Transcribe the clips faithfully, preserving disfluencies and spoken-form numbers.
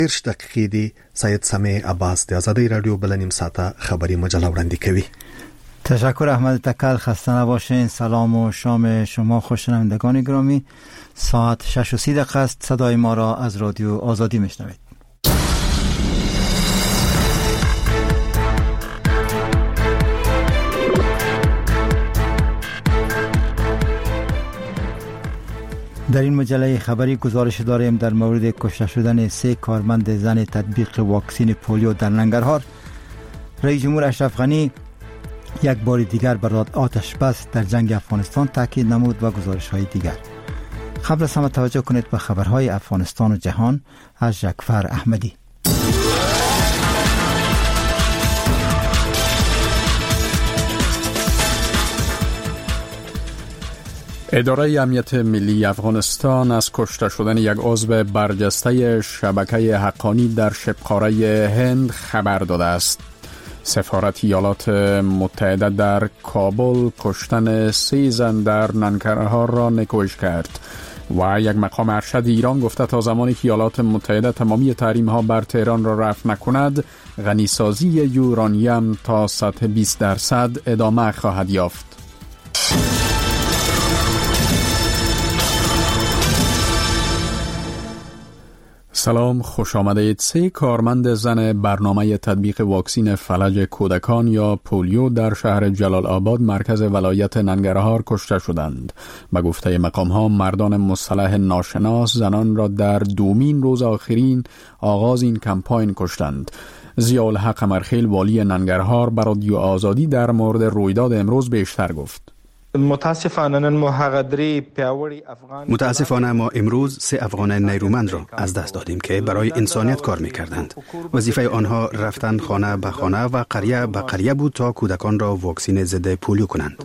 دېرش دقیقې دی سید سمیع عباس د آزادی رادیو بل نیم ساعته خبری مجله وړاندې کوي. تشکر احمد تکل. خسته نباشین. سلام و شام شما خوشنوندگان گرامی. ساعت شش و سی دقیقه است. صدای ما را از رادیو آزادی میشنوید. در این مجله خبری گزارش داریم در مورد کشته شدن سه کارمند زن تطبیق واکسن پولیو در ننگرهار. رئیس جمهور اشرف غنی یک بار دیگر بر آتش بس در جنگ افغانستان تاکید نمود و گزارش های دیگر. قبل از همه توجه کنید به خبرهای افغانستان و جهان از جعفر احمدی. اداره امنیت ملی افغانستان از کشته شدن یک عضو برجسته شبکه حقانی در شبه‌قاره هند خبر داده است. سفارت ایالات متحده در کابل کشتن سه زن در ننگرهار را نکوش کرد و یک مقام ارشد ایران گفته تا زمانی که ایالات متحده تمامی تحریم ها بر تهران را رفع نکند، غنیسازی یورانیم تا سطح بیست درصد ادامه خواهد یافت. سلام، خوش آمدید. سه کارمند زن برنامه تطبیق واکسن فلج کودکان یا پولیو در شهر جلال آباد مرکز ولایت ننگرهار کشته شدند. به گفته مقام ها مردان مصطلح ناشناس زنان را در دومین روز آخرین آغاز این کمپاین کشتند. ضیاءالحق امرخیل والی ننگرهار بر رادیو آزادی در مورد رویداد امروز بیشتر گفت. متاسفانه ما امروز سه افغان نیرومند را از دست دادیم که برای انسانیت کار می‌کردند. وظیفه آنها رفتن خانه به خانه و قریه به قریه بود تا کودکان را واکسن ضد پولیو کنند.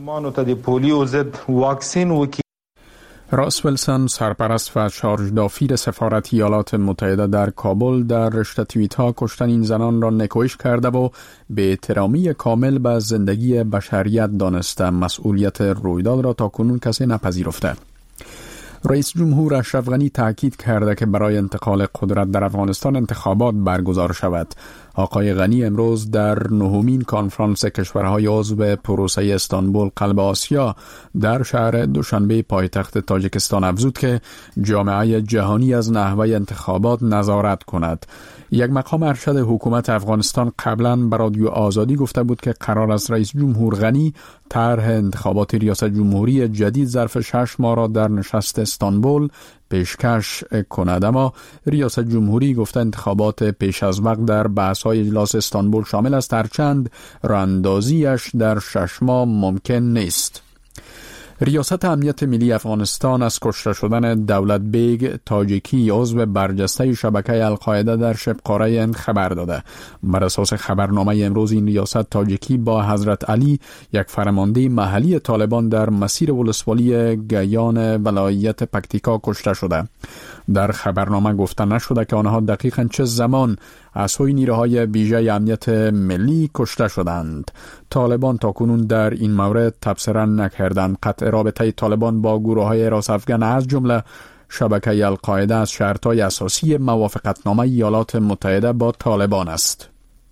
راس ویلسون سرپرست و شارژ دافیر سفارت ایالات متحده در کابل در رشته توییت ها کشتن این زنان را نکوهش کرده و به احترامی کامل به زندگی بشریت دانسته مسئولیت رویداد را تا کنون کسی نپذیرفته. رئیس جمهور اشرف غنی تاکید کرده که برای انتقال قدرت در افغانستان انتخابات برگزار شود. آقای غنی امروز در نهمین کنفرانس کشورهای عضو پروسه استانبول قلب آسیا در شهر دوشنبه پایتخت تاجیکستان افزود که جامعه جهانی از نحوه انتخابات نظارت کند. یک مقام ارشد حکومت افغانستان قبلا به رادیو آزادی گفته بود که قرار است رئیس جمهور غنی طرح انتخابات ریاست جمهوری جدید ظرف شش ماه را در نشست استانبول پیشکش کند، اما ریاست جمهوری گفته انتخابات پیش از وقت در بحث‌های اجلاس استانبول شامل است، هرچند راه‌اندازی‌اش در شش ماه ممکن نیست. ریاست امنیت ملی افغانستان از کشته شدن دولت بیگ تاجیکی عضو برجسته شبکه القاعده در شبه‌قاره هند خبر داده. بر اساس خبرنامه امروز این ریاست تاجیکی با حضرت علی یک فرمانده محلی طالبان در مسیر ولسوالی گیان ولایت پکتیکا کشته شده. در خبرنامه گفته نشده که آنها دقیقاً چه زمان از سوی نیروهای ویژه امنیت ملی کشته شدند. طالبان تاکنون در این مورد تبصره نکردند. قطع رابطه طالبان با گروه‌های راست افغان از جمله شبکه القاعده از شرط‌های اساسی موافقتنامه ایالات متحده با طالبان است.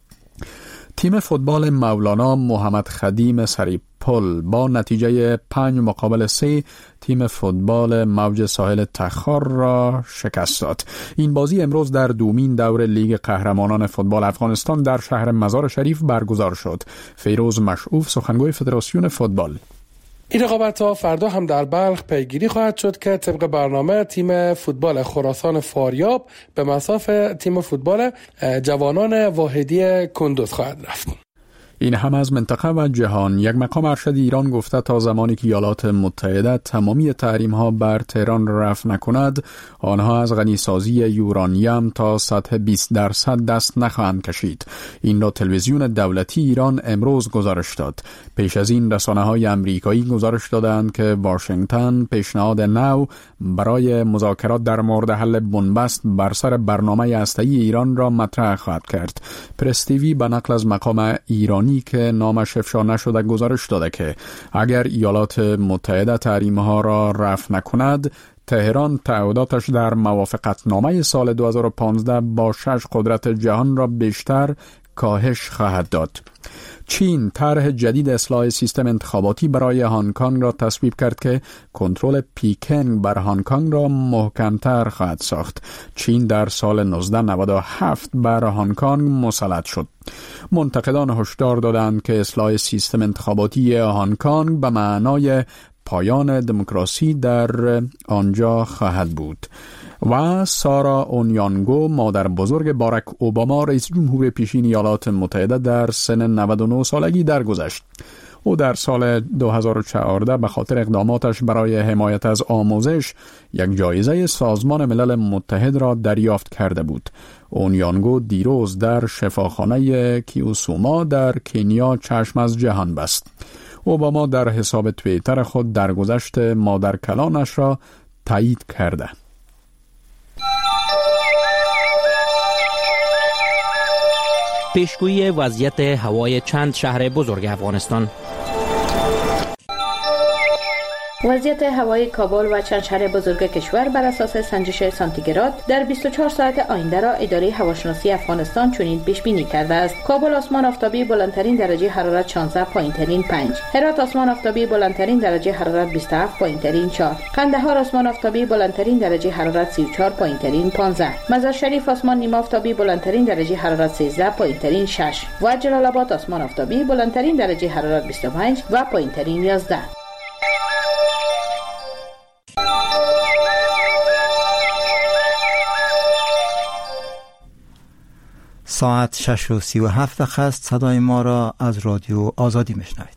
تیم فوتبال مولانا محمد خدیم سریپل با نتیجه پنج مقابل سه تیم فوتبال موج ساحل تخار را شکست داد. این بازی امروز در دومین دور لیگ قهرمانان فوتبال افغانستان در شهر مزار شریف برگزار شد. فیروز مشعوف سخنگوی فدراسیون فوتبال: این رقابت‌ها فردا هم در بلخ پیگیری خواهد شد که طبق برنامه تیم فوتبال خراسان فاریاب به مصاف تیم فوتبال جوانان واحدی کندوز خواهد رفت. این هم از منطقه و جهان. یک مقام ارشد ایران گفته تا زمانی که ایالات متحده تمامی تحریم ها بر تهران رفع نکند، آنها از غنیسازی یورانیم تا سطح بیست درصد دست نخواهند کشید. این را تلویزیون دولتی ایران امروز گزارش داد. پیش از این رسانه های امریکایی گزارش دادند که واشنگتن پیشنهاد نو برای مذاکرات در مورد حل بنبست بر سر برنامه هسته‌ای ایران را مطرح خواهد کرد. پرس تیوی به نقل از مقام ایرانی که نامش افشا نشده گزارش داده که اگر ایالات متحده تحریم ها را رفع نکند، تهران تعهداتش در موافقتنامه سال دو هزار و پانزده با شش قدرت جهان را بیشتر کاهش خواهد داد. چین طرح جدید اصلاح سیستم انتخاباتی برای هنگ کنگ را تصویب کرد که کنترل پکن بر هنگ کنگ را محکم‌تر خواهد ساخت. چین در سال نوزده نود و هفت بر هنگ کنگ مسلط شد. منتقدان هشدار دادند که اصلاح سیستم انتخاباتی هنگ کنگ به معنای پایان دموکراسی در آنجا خواهد بود. و سارا اونیانگو، مادر بزرگ باراک اوباما رئیس جمهور پیشین ایالات متحده، در سن نود و نه سالگی درگذشت. او در سال دو هزار و چهارده به خاطر اقداماتش برای حمایت از آموزش یک جایزه سازمان ملل متحد را دریافت کرده بود. اونیانگو دیروز در شفاخانه کیوسوما در کنیا چشم از جهان بست. اوباما در حساب توییتر خود درگذشت مادر کلانش را تایید کرده. پیشگویی وضعیت هوای چند شهر بزرگ افغانستان. وضعیت هوای کابل و چند شهر بزرگ کشور بر اساس سنجش سانتیگراد در بیست و چهار ساعت آینده را اداره هواشناسی افغانستان چنین پیش بینی کرده است: کابل آسمان آفتابی بلندترین درجه حرارت شانزده، پایینترین پنج. هرات آسمان آفتابی بلندترین درجه حرارت بیست و هفت، پایینترین چهار. قندهار آسمان آفتابی بلندترین درجه حرارت سی و چهار، پایینترین پانزده. مزار شریف آسمان نیمه آفتابی بلندترین درجه حرارت سیزده، پایینترین شش. و جلال آباد آسمان آفتابی بلندترین درجه حرارت بیست و پنج و پایینترین یازده. ساعت شش و سی و هفت دقیقه است. صدای ما را از رادیو آزادی میشنوید.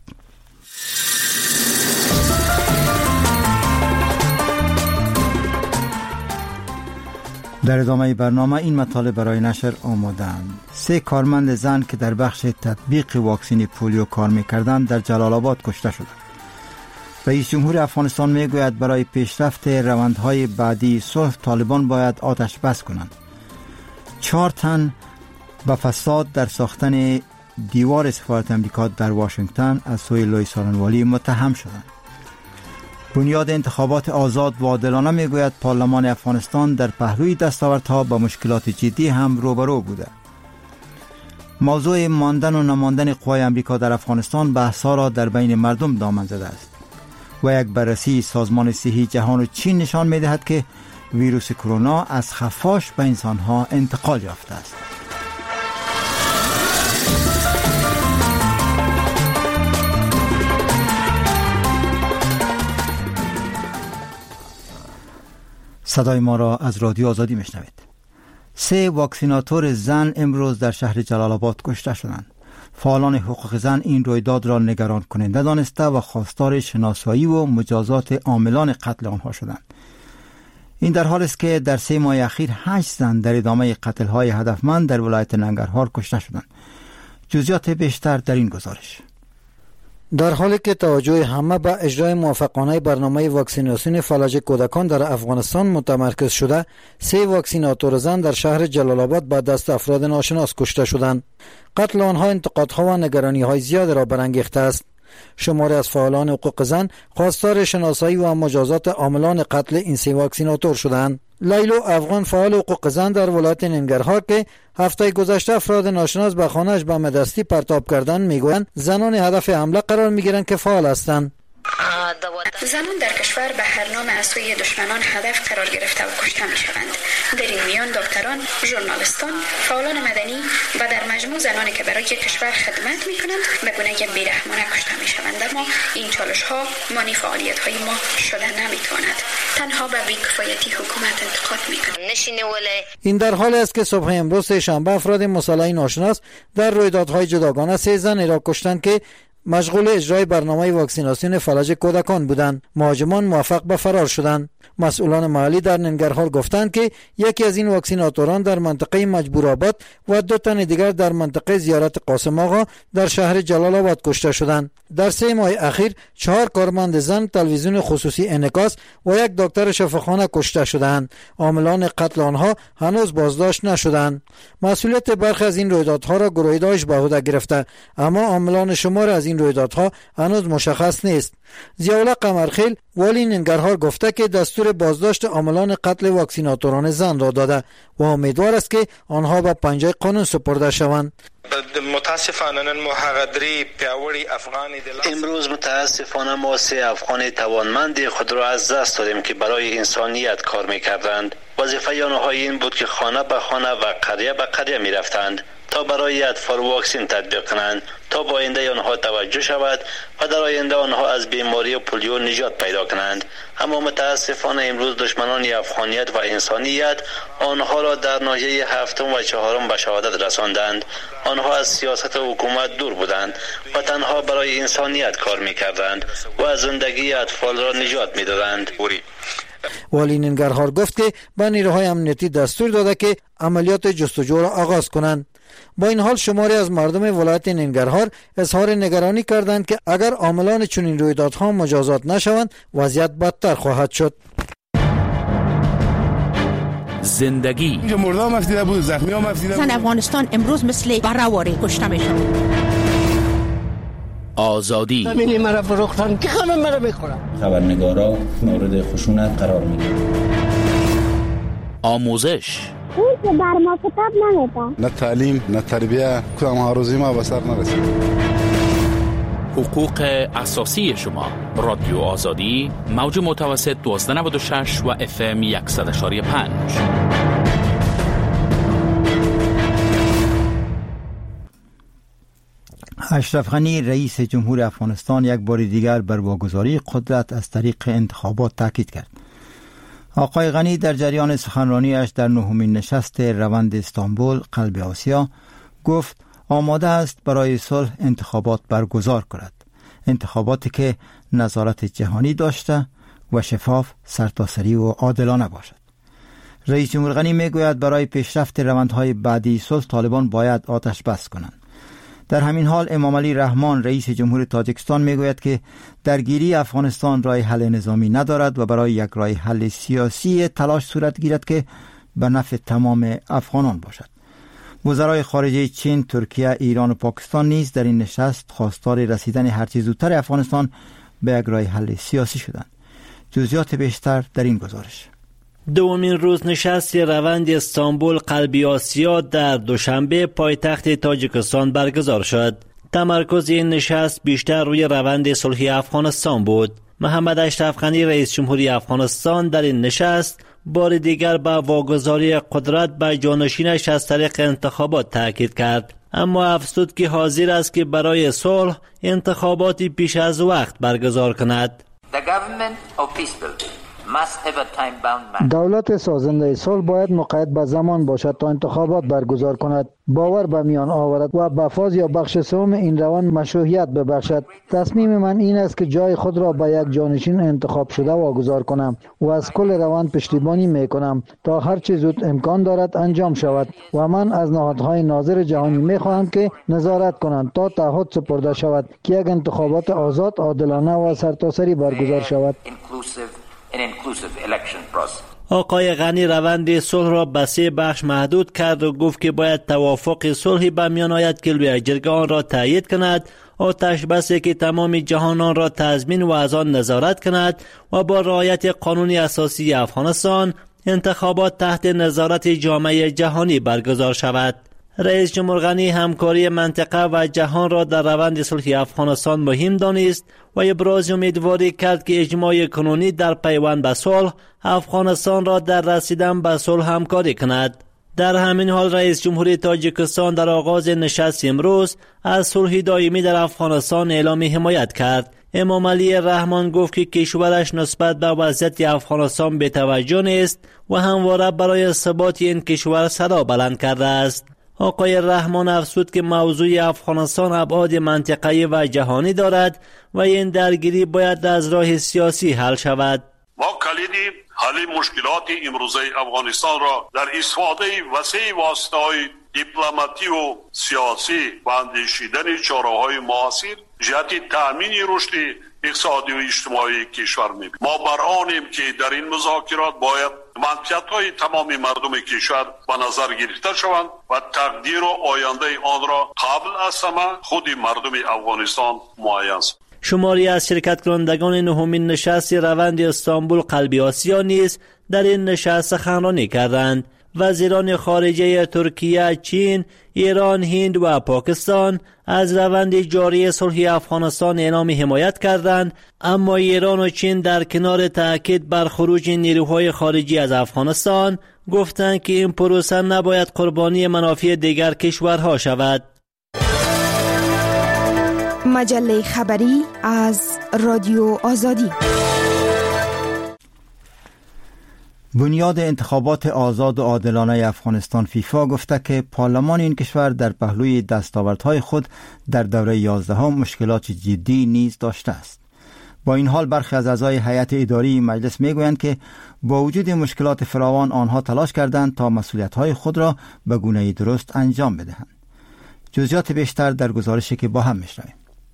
در ادامه برنامه این مطالب برای نشر آماده‌اند. سه کارمند زن که در بخش تطبیق واکسن پولیو کار می‌کردند در جلال آباد کشته شدند. رئیس جمهور افغانستان میگوید برای پیشرفت روندهای بعدی صلح طالبان باید آتش بس کنند. چهار تن با فساد در ساختن دیوار سفارت امریکا در واشنگتن از سوی لوی سالنوالی متهم شدند. بنیاد انتخابات آزاد و عادلانه میگوید پارلمان افغانستان در پهلوی دستاوردها با مشکلات جدی هم روبرو بوده. موضوع ماندن و نماندن قوای امریکا در افغانستان بحث‌ها را در بین مردم دامن زده است و یک بررسی سازمان صحی جهان و چین نشان می‌دهد که ویروس کرونا از خفاش به انسان‌ها انتقال یافته است. صدای ما را از رادیو آزادی میشنوید. سه واکسیناتور زن امروز در شهر جلال آباد کشته شدند. فعالان حقوق زن این رویداد را نگران کننده دانسته و خواستار شناسایی و مجازات عاملان قتل آنها شدند. این در حالی است که در سه ماه اخیر هشت زن در ادامه قتل‌های هدفمند در ولایت ننگرهار کشته شدند. جزئیات بیشتر در این گزارش. در حالی که توجه همه به اجرای موفقانه برنامه واکسیناسیون فلج کودکان در افغانستان متمرکز شده، سه واکسیناتور زن در شهر جلال آباد با دست افراد ناشناس کشته شدند. قتل آنها انتقادها و نگرانی‌های زیاد را برانگیخته است. شماری از فعالان حقوق زن خواستار شناسایی و مجازات عاملان قتل این سه واکسیناتور شدند. لیلو افغان، فعال حقوق زن در ولایت ننگرهار که هفته گذشته افراد ناشناس به خانه‌اش با مدستی پرتاب کردند، میگویند زنان هدف حمله قرار میگیرند که فعال هستند. زنان در کشور به هر نام از سوی دشمنان هدف قرار گرفته و کشته می شوند. در این میان دکتران، ژورنالیستان، فعالان مدنی و در مجموع زنانی که برای کشور خدمت می کنند به گونه بیرحمانه کشته می شوند. اما این چالش ها مانی فعالیت های ما شده نمی تواند. تنها به بی‌کفایتی حکومت انتقاد می کنند. این در حالی است که صبح امروز شنبه افراد مسلح ناشناس در رویدادهای جداگانه سه زن را کشتند که مشغول اجرای برنامه واکسیناسیون فلج کودکان بودند. مهاجمان موفق به فرار شدند. مسئولان محلی در ننگرهار گفتند که یکی از این واکسیناتوران در منطقه مجبورآباد و دو تن دیگر در منطقه زیارت قاسم آقا در شهر جلال آباد کشته شدند. در سه ماه اخیر چهار کارمند زن تلویزیون خصوصی انعکاس و یک دکتر شفاخانه کشته شدند. عاملان قتل آنها هنوز بازداشت نشدند. مسئولیت برخی از این رویدادها را گروه داعش به عهده گرفته، اما عاملان شمار از این رویدادها هنوز مشخص نیست. ضیاءالله قمرخیل والی ننگرهار گفته که دستور دستور بازداشت عاملان قتل واکسیناتوران زن را داده و امیدوار است که آنها به پنجه قانون سپرده شوند. متاسفانه محقدری پیاوری افغانی امروز متاسفانه ما سه افغان توانمند خود را از دست دادیم که برای انسانیت کار می‌کردند. وظیفه آنها این بود که خانه به خانه و قریه به قریه می‌رفتند تا برای اطفال واکسن تطبیق کنند تا با آینده آنها توجه شود و در آینده آنها از بیماری پولیو نجات پیدا کنند. اما متاسفانه امروز دشمنان افغانیت و انسانیت آنها را در ناحیه هفتم و چهارم به شهادت رساندند. آنها از سیاست و حکومت دور بودند و تنها برای انسانیت کار می‌کردند و از زندگی اطفال را نجات می‌دادند. والی ننگرهار گفت که به نیروهای امنیتی دستور داده که عملیات جستجو را آغاز کنند. با این حال شماری از مردم ولایت ننگرهار اظهار نگرانی کردند که اگر عاملان چنین رویدادها مجازات نشوند وضعیت بدتر خواهد شد. زندگی مردم مفیده بود، زخمی ها مفیده بود. زن افغانستان امروز مثل برهواری کشته میشد. آزادی همینی مرا فروختن که همه مرا میخورن. خبرنگارا مورد خشونت قرار میگیرن. آموزش اون که بر ما کتاب نمیده. نه تعلیم نه تربیه کدام ها روزی ما به سر نرسید. حقوق اساسی شما. رادیو آزادی موج متوسط دوازده نود و شش و اف ام صد و یک و پنج. اشرف غنی رئیس جمهور افغانستان یک بار دیگر بر واگذاری قدرت از طریق انتخابات تاکید کرد. آقای غنی در جریان سخنرانیش در نهمین نشست روند استانبول قلب آسیا گفت آماده است برای صلح انتخابات برگزار کند. انتخاباتی که نظارت جهانی داشته و شفاف، سرتاسری و عادلانه باشد. رئیس جمهور غنی میگوید برای پیشرفت روندهای بعدی صلح طالبان باید آتش بس کنند. در همین حال امام علی رحمان رئیس جمهور تاجیکستان میگوید که درگیری افغانستان راه حل نظامی ندارد و برای یک راه حل سیاسی تلاش صورت گیرد که به نفع تمام افغانان باشد. وزرای خارجه چین، ترکیه، ایران و پاکستان نیز در این نشست خواستار رسیدن هرچه زودتر افغانستان به یک راه حل سیاسی شدند. جزئیات بیشتر در این گزارش. دومین روز نشست روند استانبول قلب آسیا در دوشنبه پایتخت تاجیکستان برگزار شد. تمرکز این نشست بیشتر روی روند صلحی افغانستان بود. محمد اشرف غنی رئیس جمهوری افغانستان در این نشست بار دیگر به واگذاری قدرت به جانشینش از طریق انتخابات تاکید کرد، اما افزود که حاضر است که برای صلح انتخاباتی پیش از وقت برگزار کند. دولت سازنده صلح باید مقید به زمان باشد تا انتخابات برگزار کند، باور به میان آورد و به فاز یا بخش سوم این روند مشروعیت ببخشد. تصمیم من این است که جای خود را به یک جانشین انتخاب شده واگذار کنم و از کل روند پشتیبانی می کنم تا هر چه زود امکان دارد انجام شود و من از نهادهای ناظر جهانی می خواهم که نظارت کنند تا تعهد سپرده شود که یک انتخابات آزاد، عادلانه و سرتاسری برگزار شود. آقای غنی روند صلح را به سه بخش محدود کرد و گفت که باید توافق صلحی به میان آید که لوی جرگه آن را تایید کند، آتش بسی که تمام جهان آن را تضمین و از آن نظارت کند و با رعایت قانون اساسی افغانستان انتخابات تحت نظارت جامعه جهانی برگزار شود. رئیس جمهور غنی همکاری منطقه و جهان را در روند صلح افغانستان مهم دانست و ابراز امیدواری کرد که اجماع کنونی در پیوند به صلح افغانستان را در رسیدن به صلح همکاری کند. در همین حال رئیس جمهوری تاجیکستان در آغاز نشست امروز از صلح دائمی در افغانستان اعلام حمایت کرد. امام علی رحمان گفت که کشورش نسبت به وضعیت افغانستان بی‌توجه نیست و همواره برای ثبات این کشور صدا بلند کرده است. آقای رحمان افزود که موضوع افغانستان ابعاد منطقه‌ای و جهانی دارد و این درگیری باید از راه سیاسی حل شود. ما کلیدی حل مشکلات امروزه افغانستان را در استفاده وسیع واسطه‌های دیپلماتی و سیاسی و اندیشیدن چاره‌های معاصر جهت تأمین رشد اقتصادی و اجتماعی کشور می‌بینیم. ما بر آنیم که در این مذاکرات باید منفعت‌های تمام مردم کشور به نظر گرفته شوند و تقدیر و آینده آن را قبل از همه خود مردم افغانستان معین است. شماری از شرکت کنندگان نهمین نشست روند استانبول قلبی آسیا نیز در این نشست سخنرانی کردند. وزیران خارجه ترکیه، چین، ایران، هند و پاکستان از روند جاری صلح افغانستان اعلام حمایت کردند، اما ایران و چین در کنار تاکید بر خروج نیروهای خارجی از افغانستان گفتند که این پروسه نباید قربانی منافع دیگر کشورها شود. مجله خبری از رادیو آزادی. بنیاد انتخابات آزاد و عادلانه افغانستان فیفا گفته که پارلمان این کشور در پهلوی دستاوردهای خود در دوره یازدهم مشکلات جدی نیز داشته است. با این حال برخی از اعضای هیئت اداری مجلس میگویند که با وجود مشکلات فراوان آنها تلاش کردند تا مسئولیت‌های خود را به گونه درست انجام بدهند. جزئیات بیشتر در گزارشی که با هم میشنویم.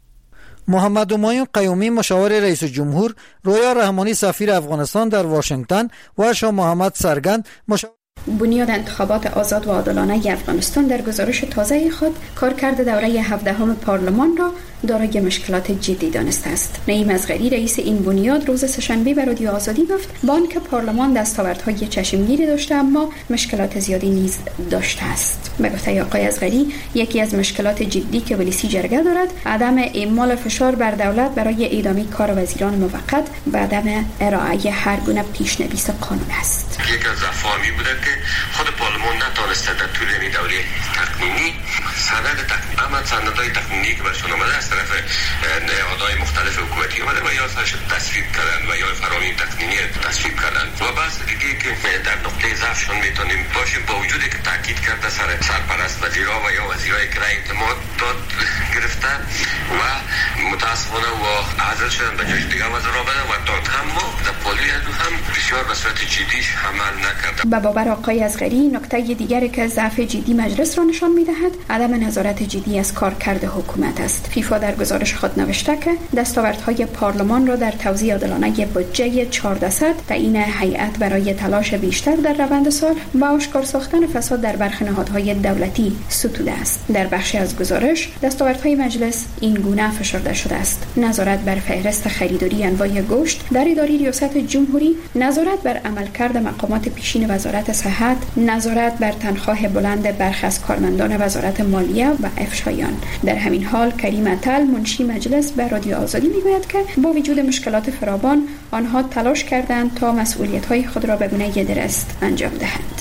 محمد همایون قیومی مشاور رئیس جمهور، رویا رحمانی سفیر افغانستان در واشنگتن و شاه محمد سرگند مشاور بنیاد انتخابات آزاد و عادلانه افغانستان در گزارش تازه خود کارکرد دوره هفدهم پارلمان را دارای مشکلات جدی دانسته است. نعیم اصغری رئیس این بنیاد روز سه‌شنبه به رادیو آزادی گفت با آنکه پارلمان دستاوردهای چشمگیری داشته اما مشکلات زیادی نیز داشته است. به گفته آقای اصغری یکی از مشکلات جدی که ولیسی جرگه دارد عدم اعمال فشار بر دولت برای ادامه کار وزیران موقت و عدم ارائه هر گونه پیشنویس قانون است. یک از افامی بوده که خود پارلمان نتوانسته در طول این دوره تقنینی سند تقنینی اما سندهای تقنینی که برشون آمده از طرف نهادهای مختلف حکومتی آمده و یا سرش تصویب کردن و یا فرامین تقنینی تصویب کردن و بحث دیگه که در نقطه ضعفشون میتونیم باشیم با وجودی که تاکید کرده سر سرپرست وزیرها و یا وزیرای که رای اعتماد داد گرفته و متاسفانه و حاضر شدن به جایش دیگه وزیر آمده و داد هم ما در پالی هم بسیار به صورت جدیش عمل نکرده. به باور آقای اصغری نکته دیگری که ضعف جدی مجلس را نشان می‌دهد عدم نظارت جدی از کارکرد حکومت است. فیفا در گزارش خود نوشته که دستاوردهای پارلمان را در توزیع عادلانه بودجه چهارده صد تعیین هیئت برای تلاش بیشتر در روند صلح و آشکار ساختن فساد در برخی نهادهای دولتی ستوده است. در بخشی از گزارش دستاوردهای مجلس این گونه فشرده شده است: نظارت بر فهرست خریداری انواع گوشت در اداره ریاست جمهوری، نظارت بر عملکرد مقامات پیشین وزارت صحت، نظارت بر تنخواه بلند برخی از کارمندان وزارت مالیه و افشایان. در همین حال کریم اتل منشی مجلس به رادیو آزادی میگوید که با وجود مشکلات فراوان آنها تلاش کردند تا مسئولیت‌های خود را به گونه درست انجام دهند.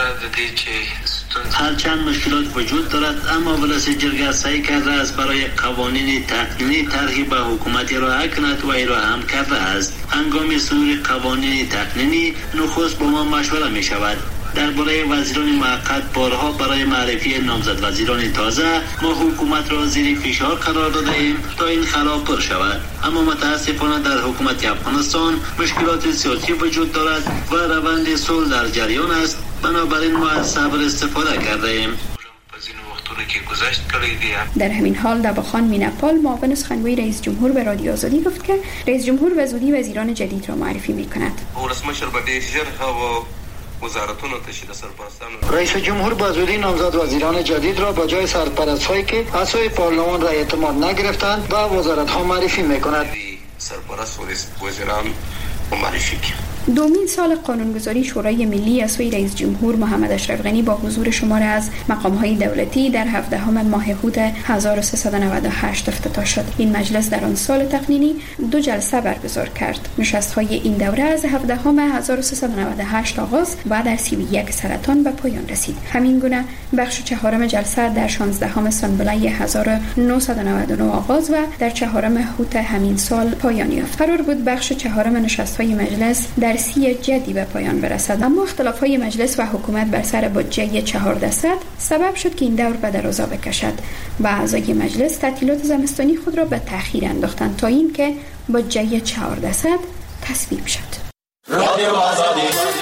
هرچند مشکلات وجود دارد اما ولس جرگه سعی کرده است برای قوانین تقنینی طرحی به حکومت ارائه کند و ارائه هم کرده است. هنگام صدور قوانین تقنینی نخست با ما مشوره می شود. درباره وزیران موقت بارها برای معرفی نامزد وزیران تازه ما حکومت را زیر فشار قرار داده ایم تا این خلا پر شود، اما متاسفانه در حکومت افغانستان مشکلات سیاسی وجود دارد و روند صلح در جریان است. بنابراین ما از صبر استفاده کرده ایم. در همین حال دباخان مینپال معاون سخنگوی رئیس جمهور به رادیو آزادی گفت که رئیس جمهور به زودی وزیران جدید را معرفی می‌کند. رئیس جمهور با زودی نامزد وزیران جدید را با جای سرپرست‌هایی که اعضای پارلمان را اعتماد نگرفتند و وزارت‌ها معرفی می‌کند. سرپرست وزیران معرفی دومین سال قانونگذاری شورای ملی از سوی رئیس جمهور محمد اشرف غنی با حضور شمار از مقام‌های دولتی در هفدهم ماه هوت هزار و سیصد و نود و هشت افتتاح شد. این مجلس در آن سال تقنینی دو جلسه برگزار کرد. نشست‌های این دوره از هفدهم هزار و سیصد و نود و هشت آغاز و در سی و یک سرطان به پایان رسید. همین گونه بخش چهارم جلسه در شانزدهم سنبله هزار و نهصد و نود و نه آغاز و در چهارم هوت همین سال پایان یافت. قرار بود بخش چهارم نشست‌های مجلس در سی جدی به پایان برسد، اما اختلاف‌های مجلس و حکومت بر سر بودجه چهارده صد سبب شد که این دور به درازا بکشد و اعضای مجلس تعطیلات زمستانی خود را به تأخیر انداختند تا اینکه بودجه چهارده صد تصویب شد. رادیو آزادی.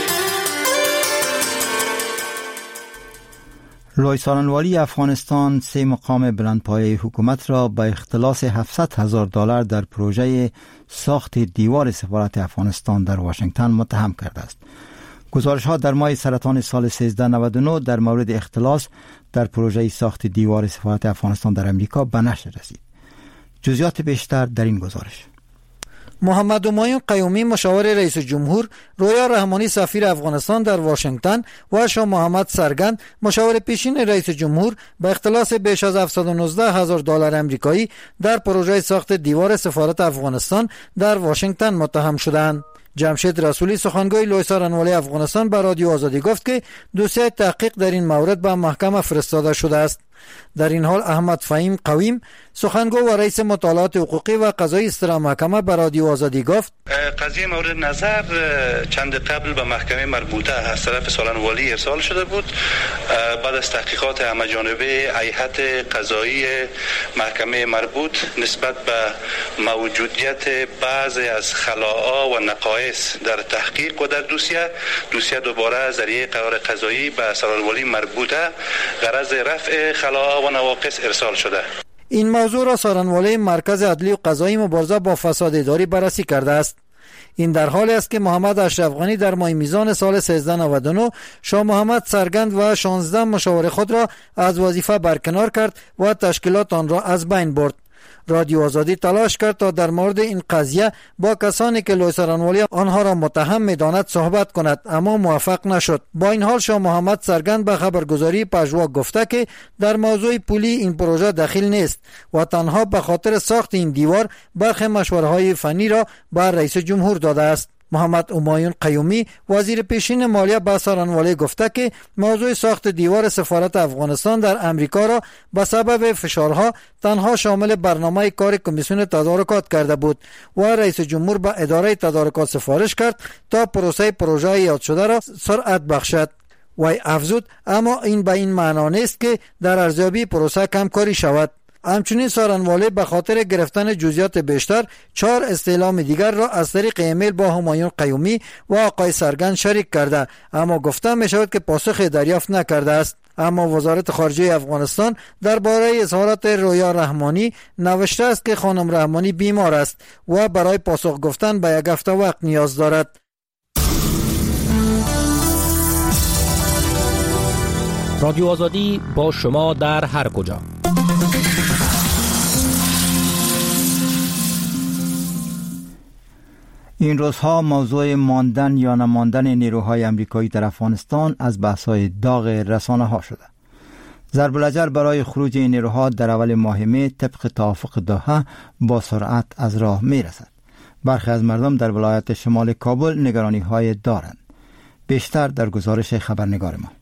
لوی والی افغانستان سه مقام بلندپایه حکومت را با اختلاس هفتصد هزار دلار در پروژه ساخت دیوار سفارت افغانستان در واشنگتن متهم کرده است. گزارش‌ها در ماه سرطان سال سیزده نود و نه در مورد اختلاس در پروژه ساخت دیوار سفارت افغانستان در امریکا به نشر رسید. جزئیات بیشتر در این گزارش. محمد همایون قیومی مشاور رئیس جمهور، رویا رحمانی سفیر افغانستان در واشنگتن و شاه محمد سرگند مشاور پیشین رئیس جمهور به اختلاس بیش از هفتصد و نوزده هزار دلار امریکایی در پروژه ساخت دیوار سفارت افغانستان در واشنگتن متهم شدند. جمشید رسولی سخنگوی لوی سارنوالی افغانستان به رادیو آزادی گفت که دوسیه تحقیق در این مورد به محکمه فرستاده شده است. در این حال احمد فهیم قویم سخنگو و رئیس مطالعات حقوقی و قضایی استرا محکمه به رادیو آزادی گفت قضیه مورد نظر چند قبل به محکمه مربوطه از طرف سارنوالی ارسال شده بود. بعد از تحقیقات همه جانبه هیئت قضایی محکمه مربوط نسبت به موجودیت بعضی از خلاها و نقایص در تحقیق و در دوسیه دوسیه دوباره از ذریعه قرار قضایی به سارنوالی مربوطه غرض رفع خلاها و نواقص ارسال شده. این موضوع را سارنوالی مرکز عدلی و قضایی مبارزه با فساد اداری بررسی کرده است. این در حالی است که محمد اشرف غنی در ماه میزان سال سیزده نود و نه شاه محمد سرگند و شانزده مشاور خود را از وظیفه برکنار کرد و تشکیلات آن را از بین برد. رادیو آزادی تلاش کرد تا در مورد این قضیه با کسانی که لوی سارنوالی آنها را متهم می‌داند صحبت کند، اما موفق نشد. با این حال شاه محمد سرگند به خبرگزاری پژواک گفته که در موضوع پولی این پروژه دخیل نیست و تنها به خاطر ساخت این دیوار برخی مشوره‌های فنی را به رئیس جمهور داده است. محمد همایون قیومی وزیر پیشین مالیه به سارنوالی گفته که موضوع ساخت دیوار سفارت افغانستان در امریکا را به سبب فشارها تنها شامل برنامه کار کمیسیون تدارکات کرده بود و رئیس جمهور به اداره تدارکات سفارش کرد تا پروسه پروژه یاد شده را سرعت بخشد. وی افزود اما این به این معنا نیست که در ارزیابی پروسه کمکاری شود. همچنین سارنوالی به خاطر گرفتن جزئیات بیشتر چهار استعلام دیگر را از طریق ایمیل با همایون قیومی و آقای سرگند شریک کرده، اما گفته می شود که پاسخ دریافت نکرده است. اما وزارت خارجه افغانستان درباره اظهارات رویا رحمانی نوشته است که خانم رحمانی بیمار است و برای پاسخ گفتن به یک هفته وقت نیاز دارد. رادیو آزادی با شما در هر کجا. این روزها موضوع ماندن یا نماندن نیروهای امریکایی در افغانستان از بحث‌های داغ رسانه‌ها شده. ضرب العجل برای خروج این نیروها در اول ماه می طبق توافق دوحه با سرعت از راه می‌رسد. برخی از مردم در ولایت شمال کابل نگرانی‌های دارند. بیشتر در گزارش خبرنگار ما.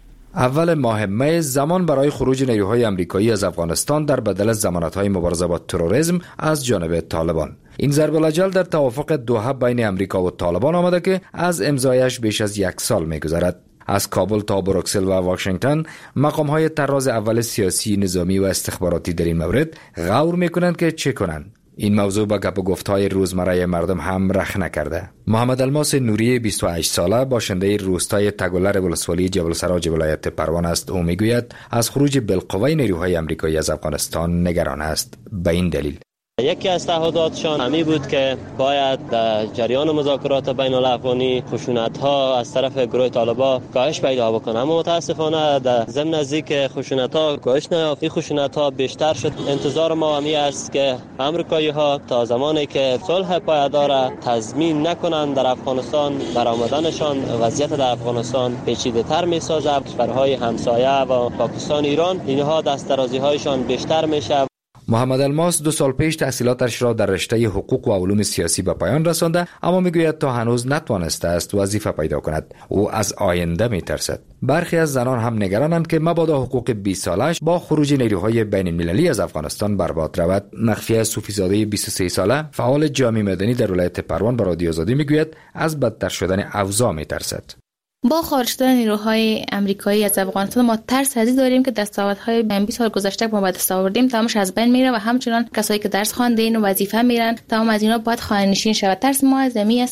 اول ماه می زمان برای خروج نیروهای امریکایی از افغانستان در بدل ضمانت‌های مبارزه با تروریسم از جانب طالبان. این ضرب الاجل در توافق دوحه بین امریکا و طالبان آمده که از امضایش بیش از یک سال می‌گذرد. از کابل تا بروکسل و واشنگتن مقام‌های طراز اول سیاسی، نظامی و استخباراتی در این مورد غور می‌کنند که چه کنند. این موضوع با گپ و گفت‌های روزمره مردم هم رخ نکرده. محمد الماس نوری بیست و هشت ساله باشنده روستای تگولر ولسوالی جبل سراج ولایت پروان است. او میگوید از خروج بالقوه نیروهای امریکایی از افغانستان نگران است. به این دلیل یکی از تعهداتشان همی بود که باید در جریان مذاکرات بین الافغانی خشونت‌ها از طرف گروه طالبان کاهش پیدا بکنه، اما متاسفانه در ضمن ذکر خشونت‌ها کاهش نیافت. این خشونت‌ها بیشتر شد. انتظار ما همی است که امریکایی‌ها تا زمانی که صلح پایدار تضمین نکنند در افغانستان برآمدنشان وضعیت در افغانستان پیچیده‌تر می‌سازد. کشورهای همسایه و پاکستان، ایران، اینها دست درازی‌هایشان بیشتر میشه. محمد الماس دو سال پیش تحصیلاتش را در رشته حقوق و علوم سیاسی به پایان رسانده، اما میگوید تا هنوز نتوانسته است وظیفه پیدا کند. او از آینده میترسد. برخی از زنان هم نگرانند که مبادا حقوق بیست سالش با خروج نیروهای بین المللی از افغانستان برباد رود. مخفیه صوفیزاده بیست و سه ساله فعال جامعه مدنی در ولایت پروان به رادیو آزادی میگوید از بدتر شدن اوضاع میترسد. با خارج شدن نیروهای امریکایی از افغانستان ما ترس از این داریم که دستاوردهای بیست سال گذشته ما به دست آوردیم تمامش از بین میره و همچنان کسایی که درس خواندین و وظیفه میرن تمام از اینا باید خانه‌نشین شود. ترس ما از این است.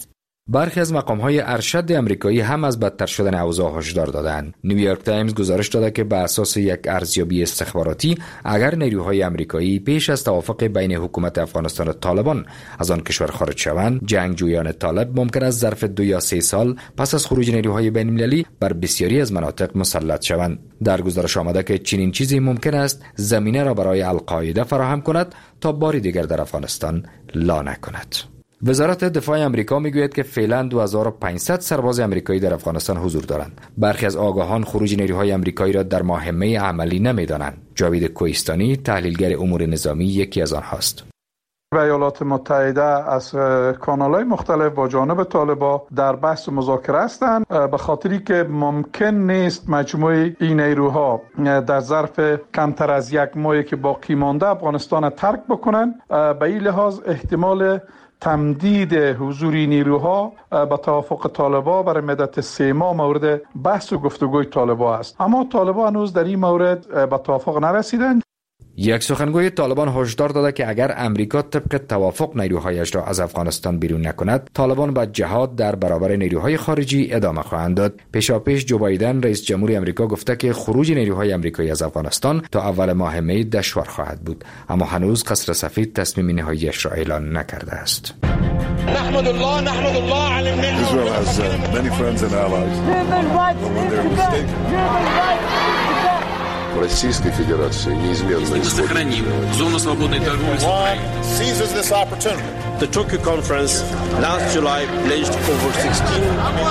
برخی از مقام‌های ارشد امریکایی هم از بدتر شدن اوضاع هشدار دادند. نیویورک تایمز گزارش داده که بر اساس یک ارزیابی استخباراتی اگر نیروهای امریکایی پیش از توافق بین حکومت افغانستان و طالبان از آن کشور خارج شوند، جنگجویان طالب ممکن است ظرف دو یا سه سال پس از خروج نیروهای بین‌المللی بر بسیاری از مناطق مسلط شوند. در گزارش آمده که چنین چیزی ممکن است زمینه را برای القاعده فراهم کند تا باری دیگر در افغانستان لا نکند. وزارت دفاع امریکا میگوید که فعلا دو هزار و پانصد سرباز امریکایی در افغانستان حضور دارند. برخی از آگاهان خروج نیروهای امریکایی را در مهمه عملی نمیدانند. جاوید کوهستانی، تحلیلگر امور نظامی، یکی از آنهاست. ایالات متحده از کانال‌های مختلف با جانب طالبان در بحث مذاکره هستند، به خاطری که ممکن نیست مجموعه این نیروها در ظرف کمتر از یک ماهی که باقی مانده افغانستان ترک بکنند. به این لحاظ احتمال تمدید حضور نیروها به توافق طالبان برای مدت سه ماه مورد بحث و گفتگوی طالبان است، اما طالبان هنوز در این مورد به توافق نرسیدند. یک سخنگوی طالبان هشدار داده که اگر امریکا طبق توافق نیروهایش را از افغانستان بیرون نکند، طالبان به جهاد در برابر نیروهای خارجی ادامه خواهند داد. پیشاپیش جو بایدن رئیس جمهور امریکا گفته که خروج نیروهای امریکایی از افغانستان تا اول ماه می دشوار خواهد بود، اما هنوز قصر سفید تصمیم نهاییش را اعلان نکرده است. نحمد الله نحمد الله علی النعمة. Israel has uh, many friends and allies. When they're mistaken. Российской Федерации неизменно сохраним зону свободной торговли с Украиной. Seizes this opportunity. The Tokyo conference last July pledged over sixteen.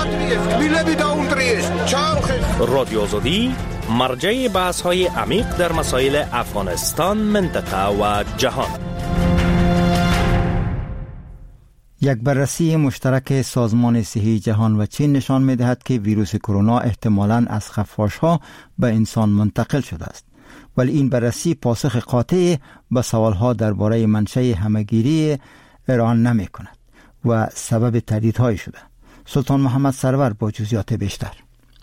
رادیو آزادی مرجع بحث‌های عمیق در مسائل افغانستان، منطقه و جهان. یک بررسی مشترک سازمان صحی جهان و چین نشان می‌دهد که ویروس کرونا احتمالاً از خفاش‌ها به انسان منتقل شده است، ولی این بررسی پاسخ قاطع به سوال‌ها درباره منشأ همه‌گیری ایران نمی‌کند و سبب تهدیدهای شده. سلطان محمد سرور با جزئیات بیشتر.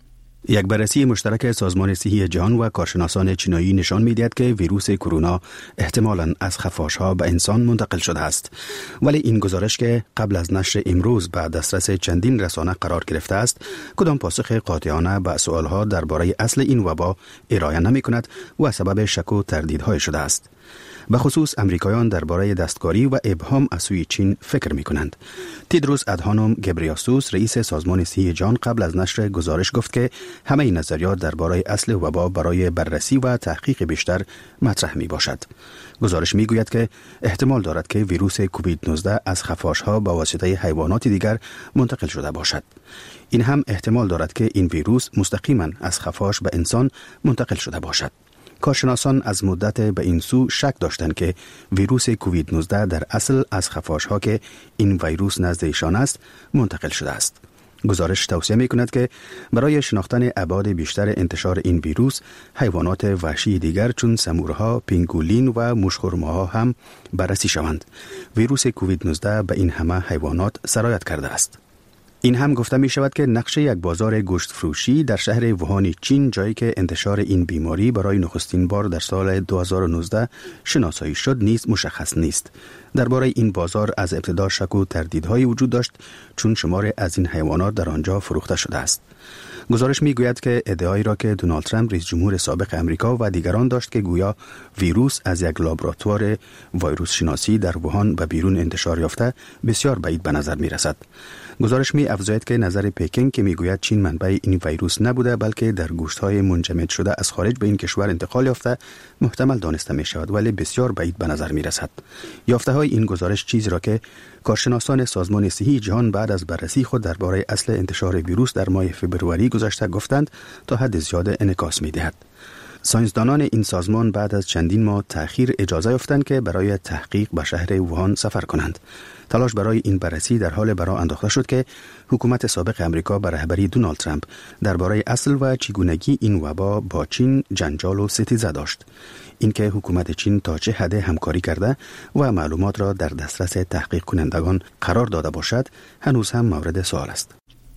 یک بررسی مشترک سازمان صحی جهان و کارشناسان چینایی نشان می‌دهد که ویروس کرونا احتمالاً از خفاش‌ها به انسان منتقل شده است، ولی این گزارش که قبل از نشر امروز به دسترس چندین رسانه قرار گرفته است، کدام پاسخ قاطعانه به سوال‌ها درباره اصل این وبا ارائه نمی‌کند و سبب شک و تردیدهای شده است. به خصوص امریکایان درباره دستکاری و ابهام از سوی چین فکر می کنند. تدروس ادهانوم گبریاسوس رئیس سازمان صحی جهان قبل از نشر گزارش گفت که همه نظریات درباره اصل وبا برای بررسی و تحقیق بیشتر مطرح می باشد. گزارش می گوید که احتمال دارد که ویروس کووید نوزده از خفاش‌ها با واسطه حیوانات دیگر منتقل شده باشد. این هم احتمال دارد که این ویروس مستقیما از خفاش به انسان منتقل شده باشد. کارشناسان از مدت به این سو شک داشتند که ویروس کووید نوزده در اصل از خفاش‌ها که این ویروس نزد ایشان است منتقل شده است. گزارش توصیه می کند که برای شناختن ابعاد بیشتر انتشار این ویروس، حیوانات وحشی دیگر چون سمورها، پینگولین و مشخورماها هم بررسی شوند. ویروس کووید نوزده به این همه حیوانات سرایت کرده است. این هم گفته می شود که نقش یک بازار گوشت فروشی در شهر ووهان چین، جایی که انتشار این بیماری برای نخستین بار در سال دو هزار و نوزده شناسایی شد، نیز مشخص نیست. درباره این بازار از ابتدا شک و تردیدهای وجود داشت، چون شمار از این حیوانات در آنجا فروخته شده است. گزارش می گوید که ادعایی را که دونالد ترامپ رئیس جمهور سابق امریکا و دیگران داشت که گویا ویروس از یک لابراتوار ویروس شناسی در ووهان به بیرون انتشار یافته، بسیار بعید به نظر می رسد. گزارش می افزاید که نظر پکینگ که می گوید چین منبع این ویروس نبوده بلکه در گوشت‌های منجمد شده از خارج به این کشور انتقال یافته محتمل دانسته می شود، ولی بسیار بعید به نظر می رسد. یافته‌های این گزارش چیزی را که کارشناسان سازمان صحی جهان بعد از بررسی خود درباره اصل انتشار ویروس در ماه فوریه گذشته گفتند تا حد زیاد انعکاس می دهد. ساینسدانان این سازمان بعد از چندین ماه تأخیر اجازه یافتند که برای تحقیق به شهر ووهان سفر کنند. تلاش برای این بررسی در حال برآ انداخته شد که حکومت سابق امریکا به رهبری دونالد ترامپ درباره اصل و چگونگی این وبا با چین جنجال و ستیزه داشت. اینکه حکومت چین تا چه حد همکاری کرده و معلومات را در دسترس تحقیق کنندگان قرار داده باشد هنوز هم مورد سوال است.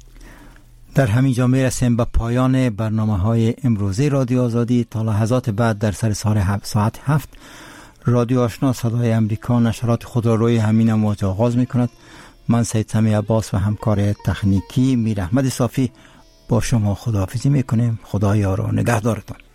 در همین جا میرسیم به پایان برنامه‌های امروزی رادیو آزادی. تا لحظات بعد در سر ساعت هفت رادیو آشنا صدای امریکا نشرات خود را روی همین امواج آغاز می کند. من سید سمی عباس و همکار تکنیکی میر احمد صافی با شما خداحافظی میکنیم. خدا یار و نگهدارتان.